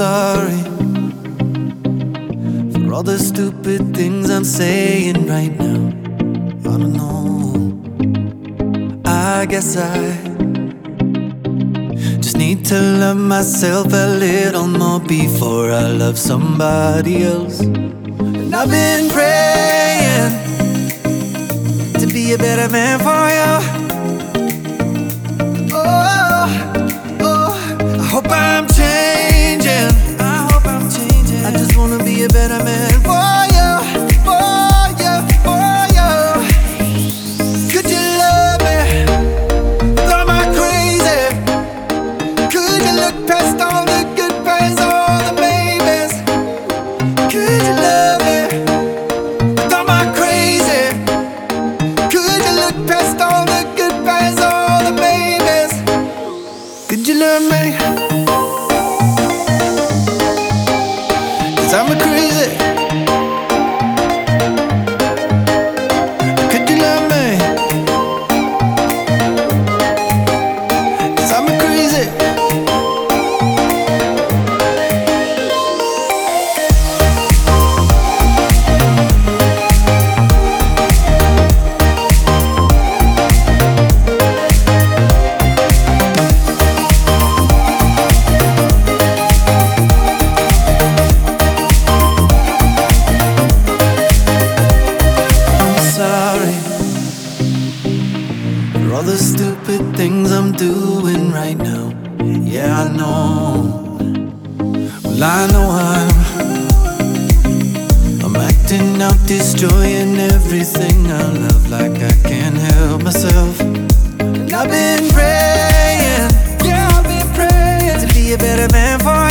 sorry for all the stupid things I'm saying right now. I don't know, I guess I just need to love myself a little more before I love somebody else. And I've been praying to be a better man for you. Oh, I hope I'm changing. I just wanna be a better man for you, for you, for you. Could you love me? Am I crazy? Could you look past all the goodbyes, all the maybes? Could you love me? Am I crazy? Could you look past all the goodbyes, all the maybes? Could you love me? I'm a crazy. Could you love me? 'Cause I'm a crazy. For all the stupid things I'm doing right now. Yeah, I know. Well, I know I'm acting out, destroying everything I love, like I can't help myself. And I've been praying, yeah, I've been praying to be a better man for